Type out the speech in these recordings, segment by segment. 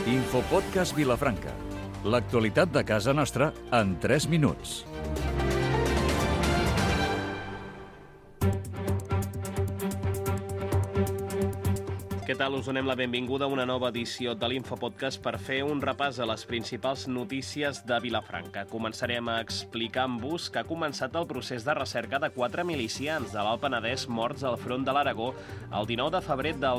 Infopodcast Vilafranca. L'actualitat de casa nostra en 3 minuts. Què tal? Us donem la benvinguda a una nova edició de l'Infopodcast per fer un repàs a les principals notícies de Vilafranca. Començarem a explicar-vos que ha començat el procés de recerca de 4 milicians de l'Alt Penedès morts al front de l'Aragó el 19 de febrer del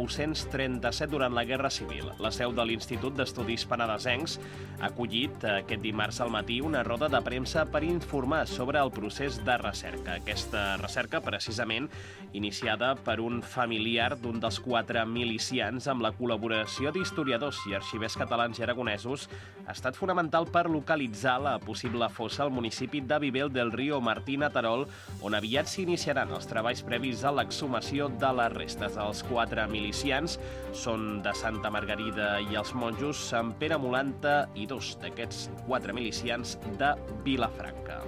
1937 durant la Guerra Civil. La seu de l'Institut d'Estudis Penedesencs ha acollit aquest dimarts al matí una roda de premsa per informar sobre el procés de recerca. Aquesta recerca, precisament, iniciada per un familiar d'un dels 4 milicians amb la col·laboració d'historiadors i arxivers catalans i aragonesos, ha estat fonamental per localitzar la possible fossa al municipi de Viver del Río Martín a Terol, on aviat s'iniciaran els treballs previs a l'exhumació de les restes. Els 4 milicians són de Santa Margarida i els monjos Sant Pere Molanta i 2 d'aquests 4 milicians de Vilafranca.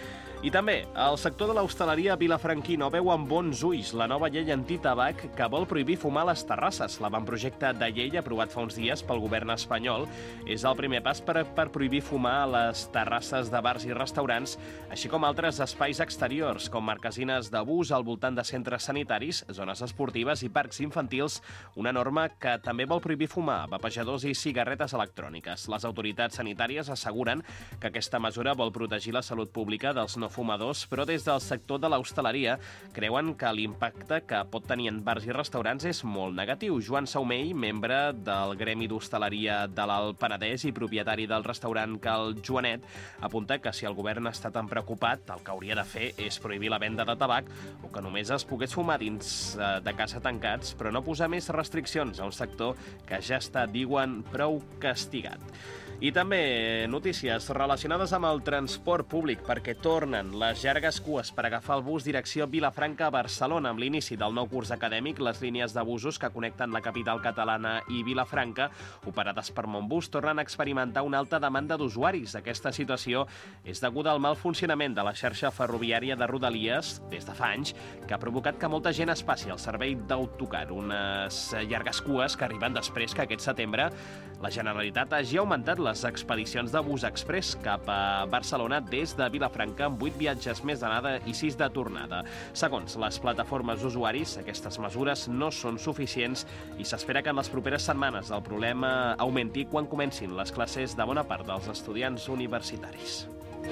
I també, el sector de l'hostaleria vilafranquino veu amb bons ulls la nova llei antitabac que vol prohibir fumar a les terrasses. L'avantprojecte de llei aprovat fa uns dies pel govern espanyol és el primer pas per prohibir fumar a les terrasses de bars i restaurants, així com altres espais exteriors, com marquesines d'abús al voltant de centres sanitaris, zones esportives i parcs infantils, una norma que també vol prohibir fumar, vapejadors i cigarretes electròniques. Les autoritats sanitàries asseguren que aquesta mesura vol protegir la salut pública dels no fumadors, però des del sector de l'hostaleria creuen que l'impacte que pot tenir en bars i restaurants és molt negatiu. Joan Saumell, membre del Gremi d'Hostaleria de l'Alt Penedès i propietari del restaurant Cal Joanet, apunta que si el govern està tan preocupat, el que hauria de fer és prohibir la venda de tabac o que només es pogués fumar dins de casa tancats, però no posar més restriccions a un sector que ja està, diuen, prou castigat. I també notícies relacionades amb el transport públic, perquè tornen les llargues cues per agafar el bus direcció Vilafranca a Barcelona. Amb l'inici del nou curs acadèmic, les línies de busos que connecten la capital catalana i Vilafranca, operades per Montbus, tornen a experimentar una alta demanda d'usuaris. Aquesta situació és deguda al mal funcionament de la xarxa ferroviària de Rodalies des de fa anys, que ha provocat que molta gent es passi al servei d'autocar. Unes llargues cues que arriben després que aquest setembre la Generalitat hagi augmentat les expedicions de bus express cap a Barcelona des de Vilafranca amb 8 viatges més d'anada i 6 de tornada. Segons les plataformes d'usuaris, aquestes mesures no són suficients i s'espera que en les properes setmanes el problema augmenti quan comencin les classes de bona part dels estudiants universitaris.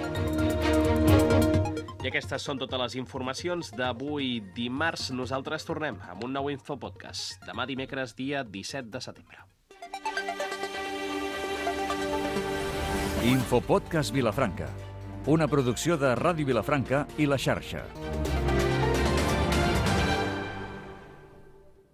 I aquestes són totes les informacions d'avui dimarts. Nosaltres tornem amb un nou Infopodcast. Demà dimecres, dia 17 de setembre. Infopodcast Vilafranca, una producció de Ràdio Vilafranca i La Xarxa.